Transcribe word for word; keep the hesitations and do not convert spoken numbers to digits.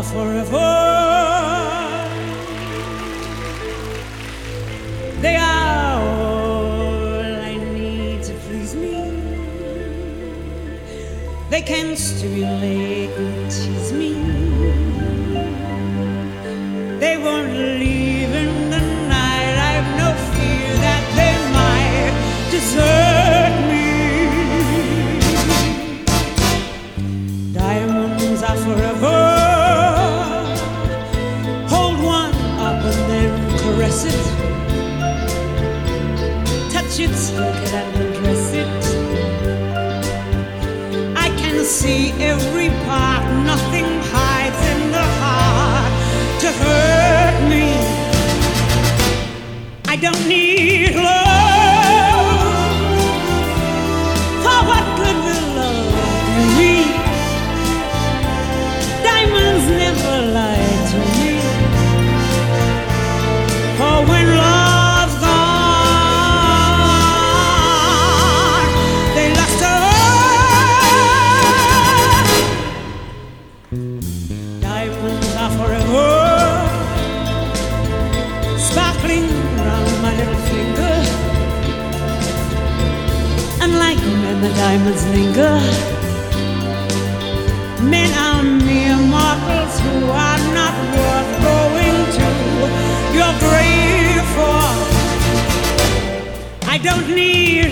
forever. They are all I need to please me. They can stimulate and tease me. They won't leave in the night. I've no fear that they might desert me. Diamonds are forever. Hold one up and then caress it. Touch it, stroke it and undress it. I can see every part. Nothing hides in the heart to hurt me. I don't need love. For what good will love do me? Diamonds never lie to me. For when love's gone, they lust on. Diamonds are forever. Sparkling round my little finger. And like men, the diamonds linger. Men are mere mortals who are not worth going to your grave for. I don't need